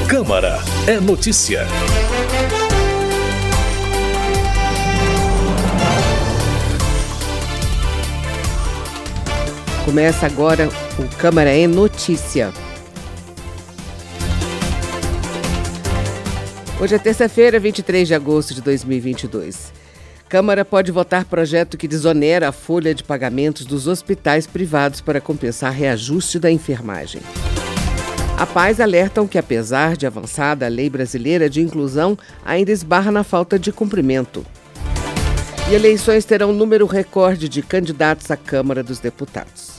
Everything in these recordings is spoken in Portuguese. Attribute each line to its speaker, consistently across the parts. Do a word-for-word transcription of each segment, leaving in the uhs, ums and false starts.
Speaker 1: Câmara é notícia.
Speaker 2: Começa agora o Câmara é Notícia. Hoje é terça-feira, vinte e três de agosto de dois mil e vinte e dois. Câmara pode votar projeto que desonera a folha de pagamentos dos hospitais privados para compensar reajuste da enfermagem. A Paz alertam que, apesar de avançada a lei brasileira de inclusão, ainda esbarra na falta de cumprimento. E eleições terão número recorde de candidatos à Câmara dos Deputados.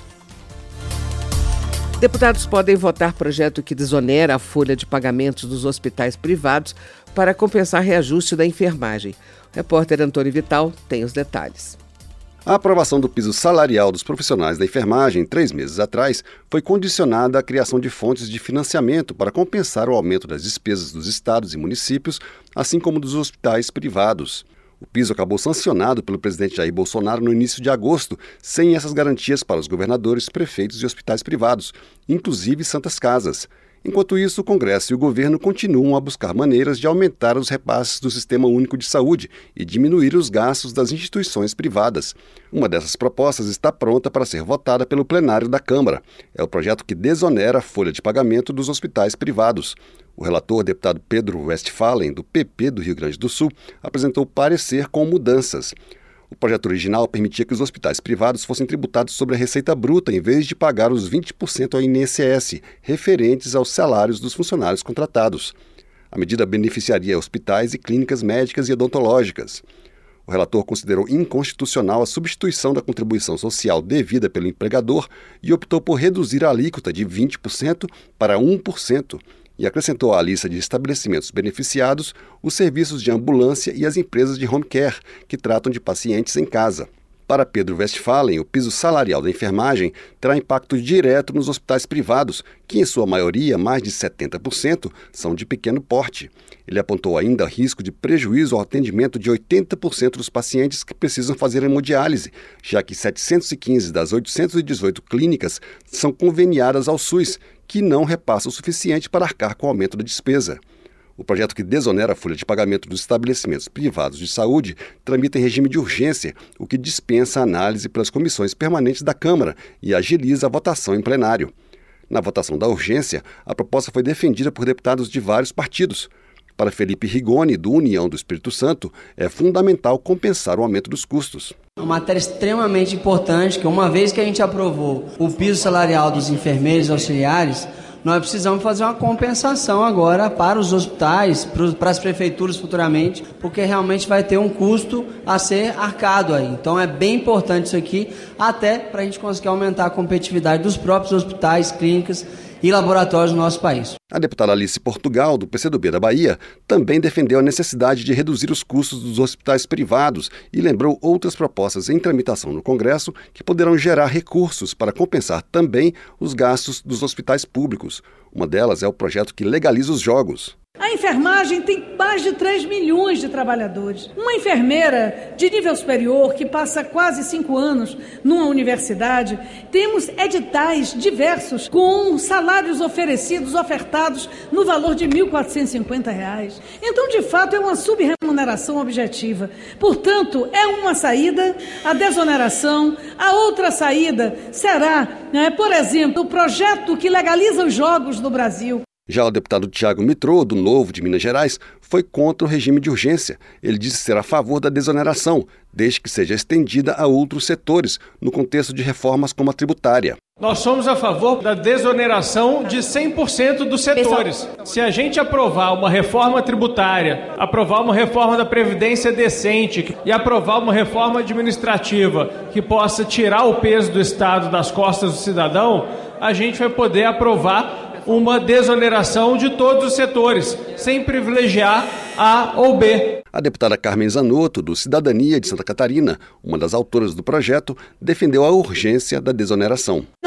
Speaker 2: Deputados podem votar projeto que desonera a folha de pagamentos dos hospitais privados para compensar reajuste da enfermagem. O repórter Antônio Vital tem os detalhes.
Speaker 3: A aprovação do piso salarial dos profissionais da enfermagem, três meses atrás, foi condicionada à criação de fontes de financiamento para compensar o aumento das despesas dos estados e municípios, assim como dos hospitais privados. O piso acabou sancionado pelo presidente Jair Bolsonaro no início de agosto, sem essas garantias para os governadores, prefeitos e hospitais privados, inclusive Santas Casas. Enquanto isso, o Congresso e o governo continuam a buscar maneiras de aumentar os repasses do Sistema Único de Saúde e diminuir os gastos das instituições privadas. Uma dessas propostas está pronta para ser votada pelo plenário da Câmara. É o projeto que desonera a folha de pagamento dos hospitais privados. O relator, deputado Pedro Westphalen, do P P do Rio Grande do Sul, apresentou parecer com mudanças. O projeto original permitia que os hospitais privados fossem tributados sobre a receita bruta em vez de pagar os vinte por cento ao I N S S, referentes aos salários dos funcionários contratados. A medida beneficiaria hospitais e clínicas médicas e odontológicas. O relator considerou inconstitucional a substituição da contribuição social devida pelo empregador e optou por reduzir a alíquota de vinte por cento para um por cento. E acrescentou à lista de estabelecimentos beneficiados os serviços de ambulância e as empresas de home care, que tratam de pacientes em casa. Para Pedro Westphalen, o piso salarial da enfermagem terá impacto direto nos hospitais privados, que em sua maioria, mais de setenta por cento, são de pequeno porte. Ele apontou ainda risco de prejuízo ao atendimento de oitenta por cento dos pacientes que precisam fazer hemodiálise, já que setecentas e quinze das oitocentas e dezoito clínicas são conveniadas ao SUS, que não repassa o suficiente para arcar com o aumento da despesa. O projeto que desonera a folha de pagamento dos estabelecimentos privados de saúde tramita em regime de urgência, o que dispensa a análise pelas comissões permanentes da Câmara e agiliza a votação em plenário. Na votação da urgência, a proposta foi defendida por deputados de vários partidos. Para Felipe Rigoni, do União do Espírito Santo, é fundamental compensar o aumento dos custos.
Speaker 4: É uma matéria extremamente importante, que uma vez que a gente aprovou o piso salarial dos enfermeiros e auxiliares, nós precisamos fazer uma compensação agora para os hospitais, para as prefeituras futuramente, porque realmente vai ter um custo a ser arcado aí. Então é bem importante isso aqui, até para a gente conseguir aumentar a competitividade dos próprios hospitais, clínicas e laboratórios do nosso país.
Speaker 3: A deputada Alice Portugal, do P C do B da Bahia, também defendeu a necessidade de reduzir os custos dos hospitais privados e lembrou outras propostas em tramitação no Congresso que poderão gerar recursos para compensar também os gastos dos hospitais públicos. Uma delas é o projeto que legaliza os jogos.
Speaker 5: A enfermagem tem mais de três milhões de trabalhadores. Uma enfermeira de nível superior que passa quase cinco anos numa universidade, temos editais diversos com salários oferecidos, ofertados no valor de mil quatrocentos e cinquenta reais. Então, de fato, é uma subremuneração objetiva. Portanto, é uma saída a desoneração. A outra saída será, né, por exemplo, o projeto que legaliza os jogos no Brasil.
Speaker 3: Já o deputado Tiago Mitrô, do Novo de Minas Gerais, foi contra o regime de urgência. Ele disse ser a favor da desoneração, desde que seja estendida a outros setores, no contexto de reformas como a tributária.
Speaker 6: Nós somos a favor da desoneração de cem por cento dos setores. Se a gente aprovar uma reforma tributária, aprovar uma reforma da Previdência decente e aprovar uma reforma administrativa que possa tirar o peso do Estado das costas do cidadão, a gente vai poder aprovar uma desoneração de todos os setores, sem privilegiar A ou B.
Speaker 3: A deputada Carmen Zanotto, do Cidadania de Santa Catarina, uma das autoras do projeto, defendeu a urgência da desoneração.
Speaker 7: Nós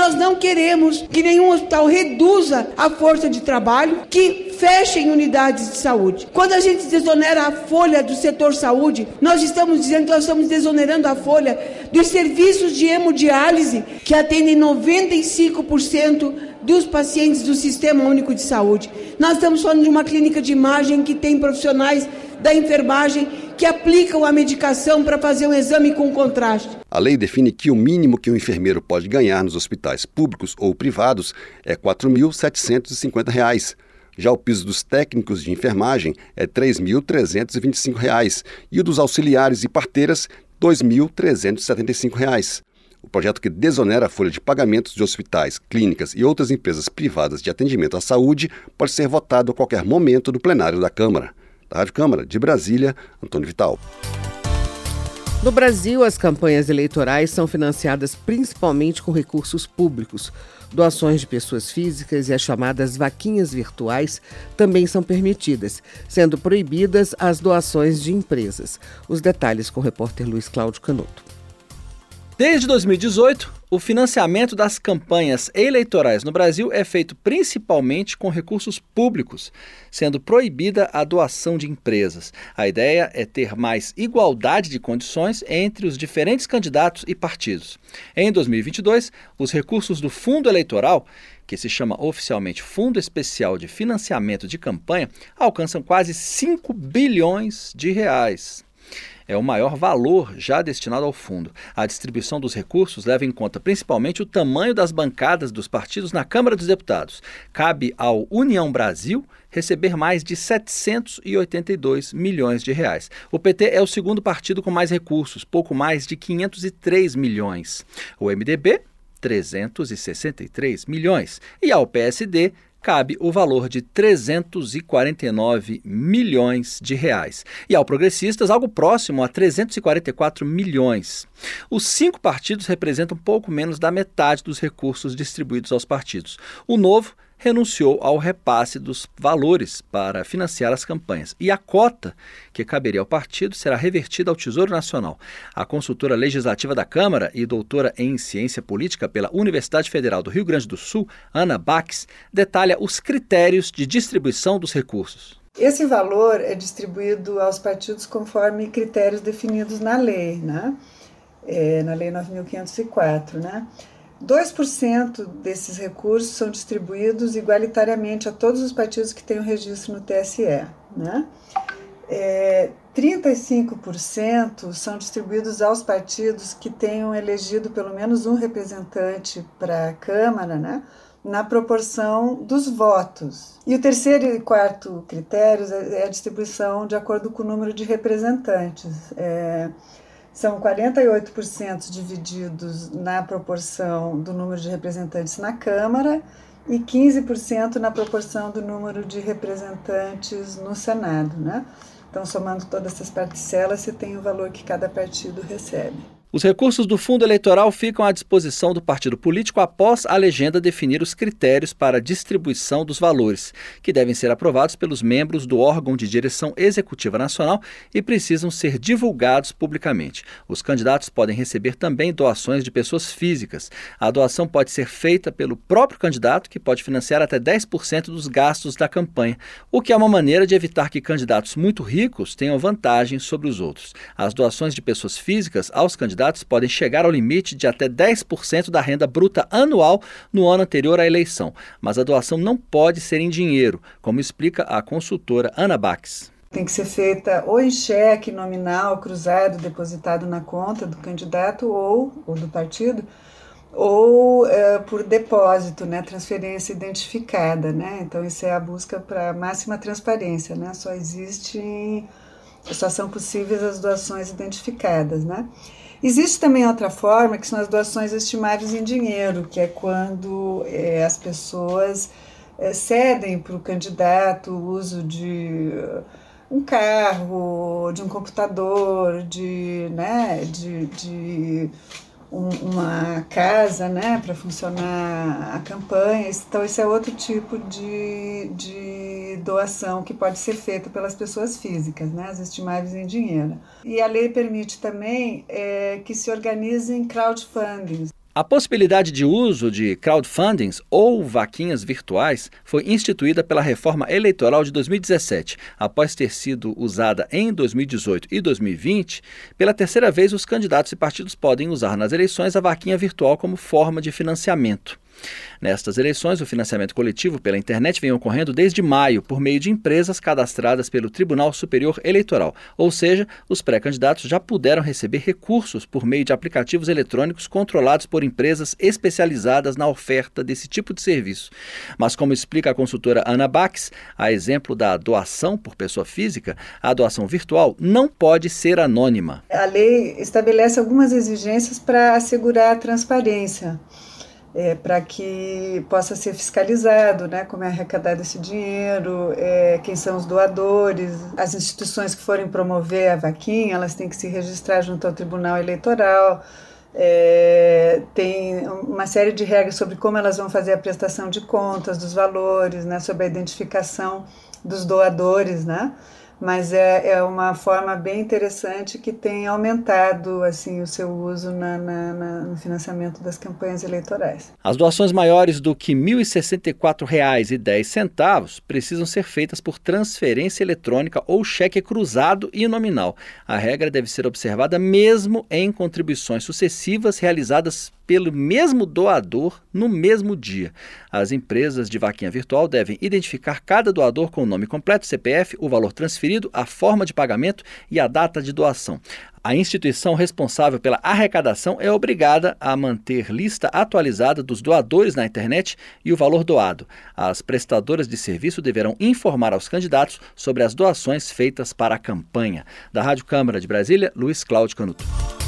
Speaker 7: nós não queremos que nenhum hospital reduza a força de trabalho, que fechem unidades de saúde. Quando a gente desonera a folha do setor saúde, nós estamos dizendo que nós estamos desonerando a folha dos serviços de hemodiálise, que atendem noventa e cinco por cento dos pacientes do Sistema Único de Saúde. Nós estamos falando de uma clínica de imagem que tem profissionais da enfermagem que aplicam a medicação para fazer um exame com contraste.
Speaker 3: A lei define que o mínimo que um enfermeiro pode ganhar nos hospitais públicos ou privados é quatro mil setecentos e cinquenta reais. Já o piso dos técnicos de enfermagem é três mil trezentos e vinte e cinco reais e o dos auxiliares e parteiras dois mil trezentos e setenta e cinco reais. O projeto que desonera a folha de pagamentos de hospitais, clínicas e outras empresas privadas de atendimento à saúde pode ser votado a qualquer momento no plenário da Câmara. Da Rádio Câmara, de Brasília, Antônio Vital.
Speaker 2: No Brasil, as campanhas eleitorais são financiadas principalmente com recursos públicos. Doações de pessoas físicas e as chamadas vaquinhas virtuais também são permitidas, sendo proibidas as doações de empresas. Os detalhes com o repórter Luiz Cláudio Canuto.
Speaker 8: Desde dois mil e dezoito, o financiamento das campanhas eleitorais no Brasil é feito principalmente com recursos públicos, sendo proibida a doação de empresas. A ideia é ter mais igualdade de condições entre os diferentes candidatos e partidos. Em dois mil e vinte e dois, os recursos do Fundo Eleitoral, que se chama oficialmente Fundo Especial de Financiamento de Campanha, alcançam quase cinco bilhões de reais. É o maior valor já destinado ao fundo. A distribuição dos recursos leva em conta principalmente o tamanho das bancadas dos partidos na Câmara dos Deputados. Cabe ao União Brasil receber mais de setecentos e oitenta e dois milhões de reais. O P T é o segundo partido com mais recursos, pouco mais de quinhentos e três milhões. O M D B, trezentos e sessenta e três milhões. E ao P S D, cabe o valor de trezentos e quarenta e nove milhões de reais. E ao Progressistas, algo próximo a trezentos e quarenta e quatro milhões. Os cinco partidos representam pouco menos da metade dos recursos distribuídos aos partidos. O Novo renunciou ao repasse dos valores para financiar as campanhas. E a cota que caberia ao partido será revertida ao Tesouro Nacional. A consultora legislativa da Câmara e doutora em ciência política pela Universidade Federal do Rio Grande do Sul, Ana Bax, detalha os critérios de distribuição dos recursos.
Speaker 9: Esse valor é distribuído aos partidos conforme critérios definidos na lei, né? É, na Lei nove mil quinhentos e quatro, né? dois por cento desses recursos são distribuídos igualitariamente a todos os partidos que têm o registro no T S E, né? É, trinta e cinco por cento são distribuídos aos partidos que tenham elegido pelo menos um representante para a Câmara, né? Na proporção dos votos. E o terceiro e quarto critérios é a distribuição de acordo com o número de representantes. É, São quarenta e oito por cento divididos na proporção do número de representantes na Câmara e quinze por cento na proporção do número de representantes no Senado, né? Então, somando todas essas parcelas, você tem o valor que cada partido recebe.
Speaker 8: Os recursos do fundo eleitoral ficam à disposição do partido político após a legenda definir os critérios para a distribuição dos valores, que devem ser aprovados pelos membros do órgão de direção executiva nacional e precisam ser divulgados publicamente. Os candidatos podem receber também doações de pessoas físicas. A doação pode ser feita pelo próprio candidato, que pode financiar até dez por cento dos gastos da campanha, o que é uma maneira de evitar que candidatos muito ricos tenham vantagem sobre os outros. As doações de pessoas físicas aos candidatos podem chegar ao limite de até dez por cento da renda bruta anual no ano anterior à eleição, mas a doação não pode ser em dinheiro, como explica a consultora Ana Bax.
Speaker 9: Tem que ser feita ou em cheque nominal, cruzado, depositado na conta do candidato ou, ou do partido, ou é, por depósito, né, transferência identificada, né? Então isso é a busca para máxima transparência, né? Só existem, só são possíveis as doações identificadas, né? Existe também outra forma, que são as doações estimáveis em dinheiro, que é quando é, as pessoas é, cedem para o candidato o uso de um carro, de um computador, de, né, de, de um, uma casa, né, para funcionar a campanha. Então, esse é outro tipo de, de doação que pode ser feita pelas pessoas físicas, né, as estimáveis em dinheiro. E a lei permite também é, que se organizem crowdfundings.
Speaker 8: A possibilidade de uso de crowdfundings ou vaquinhas virtuais foi instituída pela reforma eleitoral de dois mil e dezessete. Após ter sido usada em dois mil e dezoito e dois mil e vinte, pela terceira vez os candidatos e partidos podem usar nas eleições a vaquinha virtual como forma de financiamento. Nestas eleições, o financiamento coletivo pela internet vem ocorrendo desde maio por meio de empresas cadastradas pelo Tribunal Superior Eleitoral, ou seja, os pré-candidatos já puderam receber recursos por meio de aplicativos eletrônicos controlados por empresas especializadas na oferta desse tipo de serviço. Mas, como explica a consultora Ana Bax, a exemplo da doação por pessoa física, a doação virtual não pode ser anônima.
Speaker 9: A lei estabelece algumas exigências para assegurar a transparência. É, para que possa ser fiscalizado, né, como é arrecadado esse dinheiro, é, quem são os doadores, as instituições que forem promover a vaquinha, elas têm que se registrar junto ao Tribunal Eleitoral, é, tem uma série de regras sobre como elas vão fazer a prestação de contas dos valores, né, sobre a identificação dos doadores, né? Mas é, é uma forma bem interessante que tem aumentado assim, o seu uso na, na, na, no financiamento das campanhas eleitorais.
Speaker 8: As doações maiores do que mil e sessenta e quatro reais e dez centavos precisam ser feitas por transferência eletrônica ou cheque cruzado e nominal. A regra deve ser observada mesmo em contribuições sucessivas realizadas pelo mesmo doador no mesmo dia. As empresas de vaquinha virtual devem identificar cada doador com o nome completo, C P F, o valor transferido, a forma de pagamento e a data de doação. A instituição responsável pela arrecadação é obrigada a manter lista atualizada dos doadores na internet e o valor doado. As prestadoras de serviço deverão informar aos candidatos sobre as doações feitas para a campanha. Da Rádio Câmara de Brasília, Luiz Cláudio Canuto.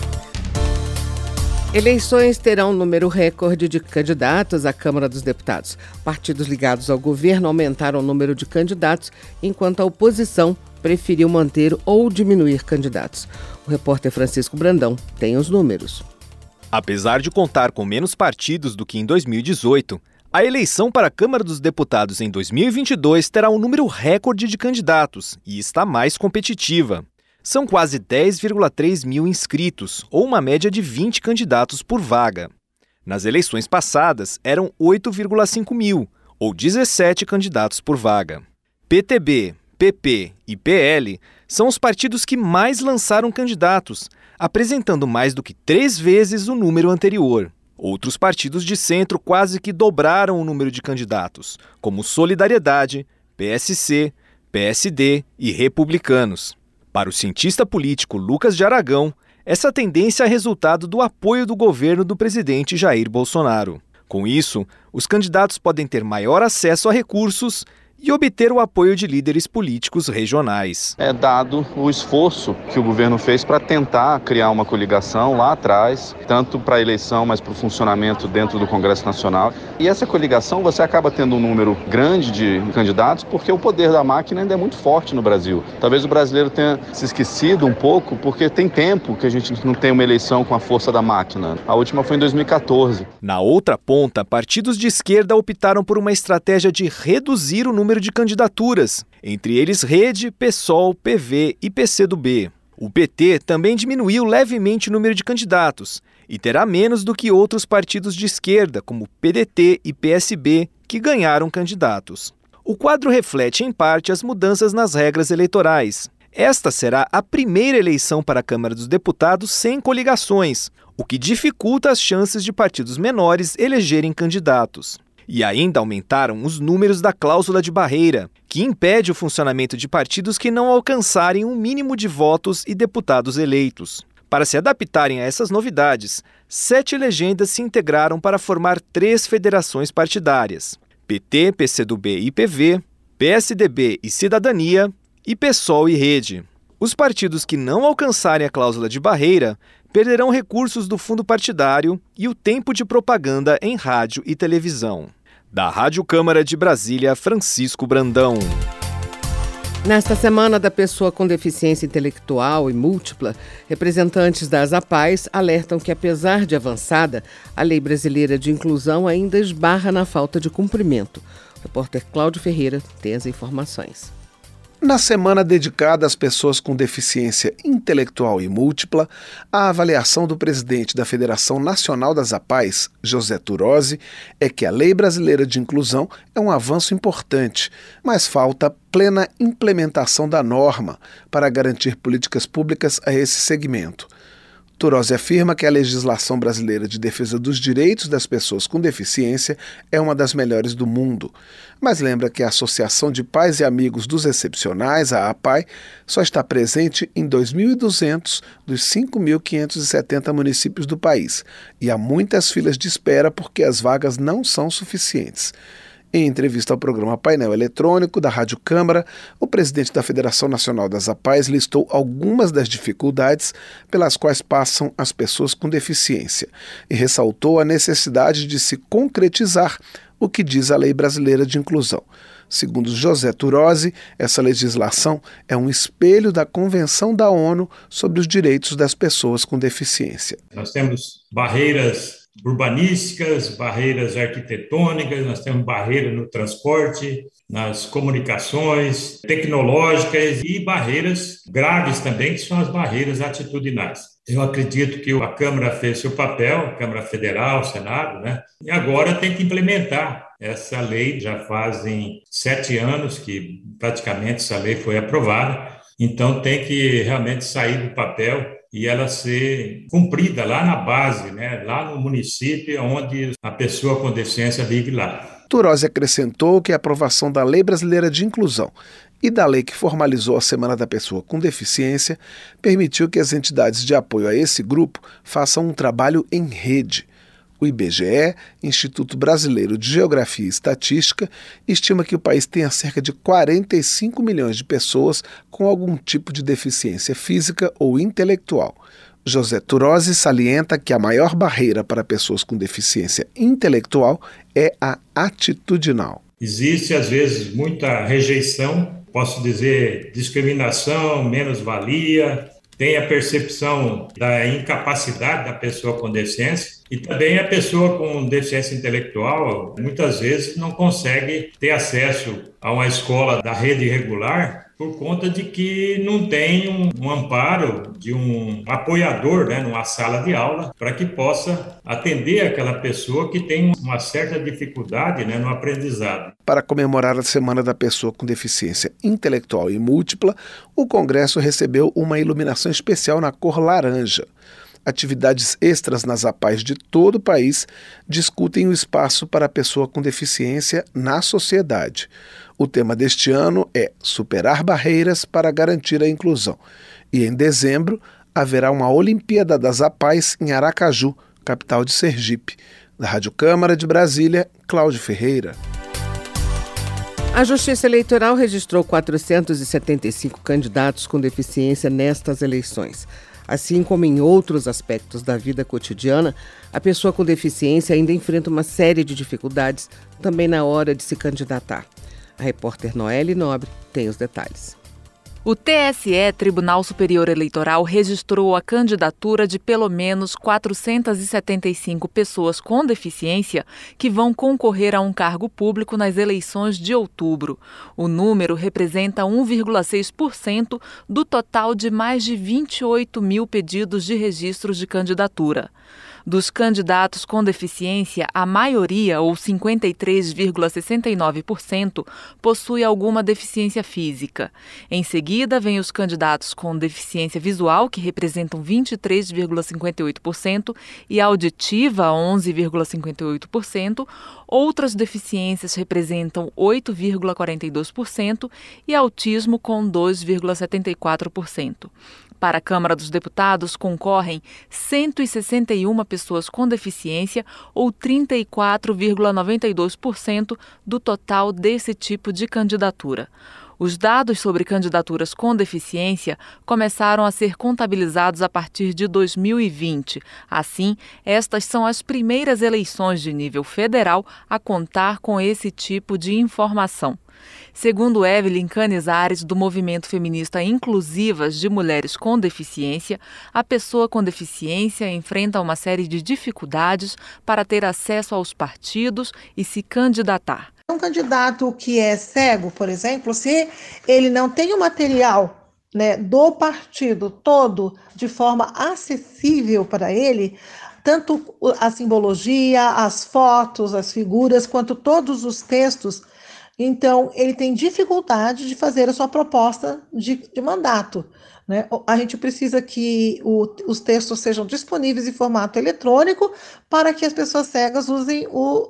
Speaker 2: Eleições terão número recorde de candidatos à Câmara dos Deputados. Partidos ligados ao governo aumentaram o número de candidatos, enquanto a oposição preferiu manter ou diminuir candidatos. O repórter Francisco Brandão tem os números.
Speaker 10: Apesar de contar com menos partidos do que em dois mil e dezoito, a eleição para a Câmara dos Deputados em dois mil e vinte e dois terá um número recorde de candidatos e está mais competitiva. São quase dez vírgula três mil inscritos, ou uma média de vinte candidatos por vaga. Nas eleições passadas, eram oito vírgula cinco mil, ou dezessete candidatos por vaga. P T B, P P e P L são os partidos que mais lançaram candidatos, apresentando mais do que três vezes o número anterior. Outros partidos de centro quase que dobraram o número de candidatos, como Solidariedade, P S C, P S D e Republicanos. Para o cientista político Lucas de Aragão, essa tendência é resultado do apoio do governo do presidente Jair Bolsonaro. Com isso, os candidatos podem ter maior acesso a recursos e obter o apoio de líderes políticos regionais.
Speaker 11: É dado o esforço que o governo fez para tentar criar uma coligação lá atrás, tanto para a eleição, mas para o funcionamento dentro do Congresso Nacional. E essa coligação você acaba tendo um número grande de candidatos porque o poder da máquina ainda é muito forte no Brasil. Talvez o brasileiro tenha se esquecido um pouco porque tem tempo que a gente não tem uma eleição com a força da máquina. A última foi em dois mil e catorze.
Speaker 10: Na outra ponta, partidos de esquerda optaram por uma estratégia de reduzir o número número de candidaturas, entre eles Rede, PSOL, P V e P C do B. O P T também diminuiu levemente o número de candidatos e terá menos do que outros partidos de esquerda, como P D T e P S B, que ganharam candidatos. O quadro reflete, em parte, as mudanças nas regras eleitorais. Esta será a primeira eleição para a Câmara dos Deputados sem coligações, o que dificulta as chances de partidos menores elegerem candidatos. E ainda aumentaram os números da cláusula de barreira, que impede o funcionamento de partidos que não alcançarem um mínimo de votos e deputados eleitos. Para se adaptarem a essas novidades, sete legendas se integraram para formar três federações partidárias: P T, P C do B e P V, P S D B e Cidadania, e PSOL e Rede. Os partidos que não alcançarem a cláusula de barreira perderão recursos do fundo partidário e o tempo de propaganda em rádio e televisão. Da Rádio Câmara de Brasília, Francisco Brandão.
Speaker 2: Nesta Semana da Pessoa com Deficiência Intelectual e Múltipla, representantes das APAES alertam que, apesar de avançada, a Lei Brasileira de Inclusão ainda esbarra na falta de cumprimento. O repórter Cláudio Ferreira tem as informações.
Speaker 12: Na semana dedicada às pessoas com deficiência intelectual e múltipla, a avaliação do presidente da Federação Nacional das APAES, José Turozzi, é que a Lei Brasileira de Inclusão é um avanço importante, mas falta plena implementação da norma para garantir políticas públicas a esse segmento. Turozzi afirma que a legislação brasileira de defesa dos direitos das pessoas com deficiência é uma das melhores do mundo, mas lembra que a Associação de Pais e Amigos dos Excepcionais, a APAE, só está presente em dois mil e duzentos dos cinco mil quinhentos e setenta municípios do país, e há muitas filas de espera porque as vagas não são suficientes. Em entrevista ao programa Painel Eletrônico da Rádio Câmara, o presidente da Federação Nacional das APAES listou algumas das dificuldades pelas quais passam as pessoas com deficiência e ressaltou a necessidade de se concretizar o que diz a Lei Brasileira de Inclusão. Segundo José Turozzi, essa legislação é um espelho da Convenção da ONU sobre os Direitos das Pessoas com Deficiência.
Speaker 13: Nós temos barreiras urbanísticas, barreiras arquitetônicas, nós temos barreiras no transporte, nas comunicações tecnológicas e barreiras graves também, que são as barreiras atitudinais. Eu acredito que a Câmara fez seu papel, a Câmara Federal, o Senado, né? E agora tem que implementar essa lei. Já fazem sete anos que praticamente essa lei foi aprovada, então tem que realmente sair do papel e ela ser cumprida lá na base, né? Lá no município onde a pessoa com deficiência vive lá.
Speaker 12: Turozzi acrescentou que a aprovação da Lei Brasileira de Inclusão e da lei que formalizou a Semana da Pessoa com Deficiência permitiu que as entidades de apoio a esse grupo façam um trabalho em rede. O I B G E, Instituto Brasileiro de Geografia e Estatística, estima que o país tenha cerca de quarenta e cinco milhões de pessoas com algum tipo de deficiência física ou intelectual. José Turozzi salienta que a maior barreira para pessoas com deficiência intelectual é a atitudinal.
Speaker 13: Existe, às vezes, muita rejeição, posso dizer discriminação, menos-valia, tem a percepção da incapacidade da pessoa com deficiência e também a pessoa com deficiência intelectual muitas vezes não consegue ter acesso a uma escola da rede regular por conta de que não tem um, um amparo de um apoiador, né, numa sala de aula para que possa atender aquela pessoa que tem uma certa dificuldade, né, no aprendizado.
Speaker 12: Para comemorar a Semana da Pessoa com Deficiência Intelectual e Múltipla, o Congresso recebeu uma iluminação especial na cor laranja. Atividades extras nas APAES de todo o país discutem o espaço para a pessoa com deficiência na sociedade. O tema deste ano é Superar Barreiras para Garantir a Inclusão. E em dezembro haverá uma Olimpíada das APAES em Aracaju, capital de Sergipe. Da Rádio Câmara de Brasília, Cláudio Ferreira.
Speaker 2: A Justiça Eleitoral registrou quatrocentos e setenta e cinco candidatos com deficiência nestas eleições. Assim como em outros aspectos da vida cotidiana, a pessoa com deficiência ainda enfrenta uma série de dificuldades também na hora de se candidatar. A repórter Noelle Nobre tem os detalhes.
Speaker 14: O T S E, Tribunal Superior Eleitoral, registrou a candidatura de pelo menos quatrocentas e setenta e cinco pessoas com deficiência que vão concorrer a um cargo público nas eleições de outubro. O número representa um vírgula seis por cento do total de mais de vinte e oito mil pedidos de registros de candidatura. Dos candidatos com deficiência, a maioria, ou cinquenta e três vírgula sessenta e nove por cento, possui alguma deficiência física. Em seguida, vêm os candidatos com deficiência visual, que representam vinte e três vírgula cinquenta e oito por cento, e auditiva, onze vírgula cinquenta e oito por cento. Outras deficiências representam oito vírgula quarenta e dois por cento e autismo com dois vírgula setenta e quatro por cento. Para a Câmara dos Deputados concorrem cento e sessenta e uma pessoas com deficiência, ou trinta e quatro vírgula noventa e dois por cento do total desse tipo de candidatura. Os dados sobre candidaturas com deficiência começaram a ser contabilizados a partir de dois mil e vinte. Assim, estas são as primeiras eleições de nível federal a contar com esse tipo de informação. Segundo Evelyn Canizares, do Movimento Feminista Inclusivas de Mulheres com Deficiência, a pessoa com deficiência enfrenta uma série de dificuldades para ter acesso aos partidos e se candidatar.
Speaker 15: Um candidato que é cego, por exemplo, se ele não tem o material, né, do partido todo de forma acessível para ele, tanto a simbologia, as fotos, as figuras, quanto todos os textos, então ele tem dificuldade de fazer a sua proposta de, de mandato. Né? A gente precisa que o, os textos sejam disponíveis em formato eletrônico para que as pessoas cegas usem o,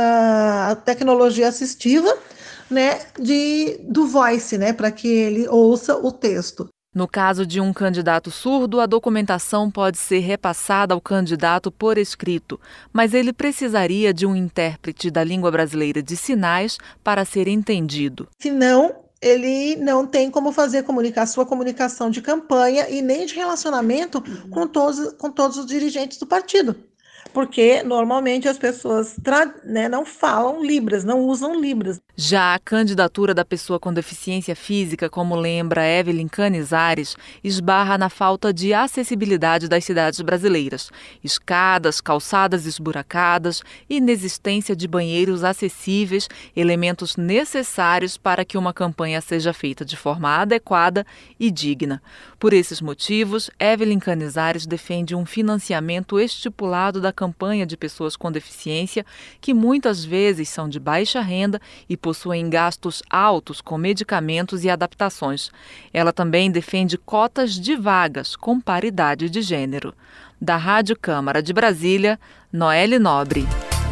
Speaker 15: a tecnologia assistiva, né, de, do voice, né, para que ele ouça o texto.
Speaker 14: No caso de um candidato surdo, a documentação pode ser repassada ao candidato por escrito, mas ele precisaria de um intérprete da língua brasileira de sinais para ser entendido.
Speaker 15: Senão, ele não tem como fazer comunicar sua comunicação de campanha e nem de relacionamento com todos, com todos os dirigentes do partido. Porque, normalmente, as pessoas tra- né, não falam Libras, não usam Libras.
Speaker 14: Já a candidatura da pessoa com deficiência física, como lembra Evelyn Canizares, esbarra na falta de acessibilidade das cidades brasileiras. Escadas, calçadas esburacadas, inexistência de banheiros acessíveis, elementos necessários para que uma campanha seja feita de forma adequada e digna. Por esses motivos, Evelyn Canizares defende um financiamento estipulado da campanha de pessoas com deficiência, que muitas vezes são de baixa renda e possuem gastos altos com medicamentos e adaptações. Ela também defende cotas de vagas com paridade de gênero. Da Rádio Câmara de Brasília, Noelle Nobre.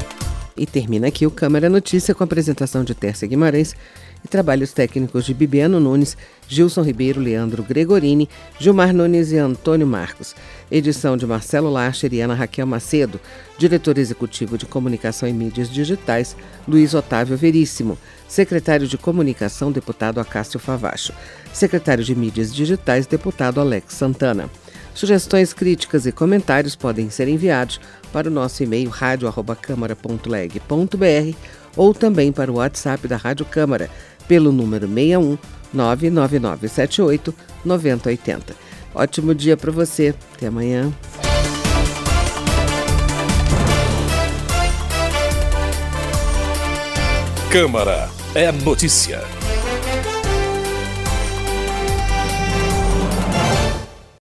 Speaker 2: E termina aqui o Câmara Notícia com a apresentação de Tércia Guimarães e trabalhos técnicos de Bibiano Nunes, Gilson Ribeiro, Leandro Gregorini, Gilmar Nunes e Antônio Marcos. Edição de Marcelo Lacher e Ana Raquel Macedo. Diretor executivo de Comunicação e Mídias Digitais, Luiz Otávio Veríssimo. Secretário de Comunicação, deputado Acácio Favacho. Secretário de Mídias Digitais, deputado Alex Santana. Sugestões, críticas e comentários podem ser enviados para o nosso e-mail rádio arroba câmara ponto leg ponto br ou também para o WhatsApp da Rádio Câmara, pelo número seis um nove nove nove sete oito nove zero oito zero. Ótimo dia para você. Até amanhã.
Speaker 1: Câmara é notícia.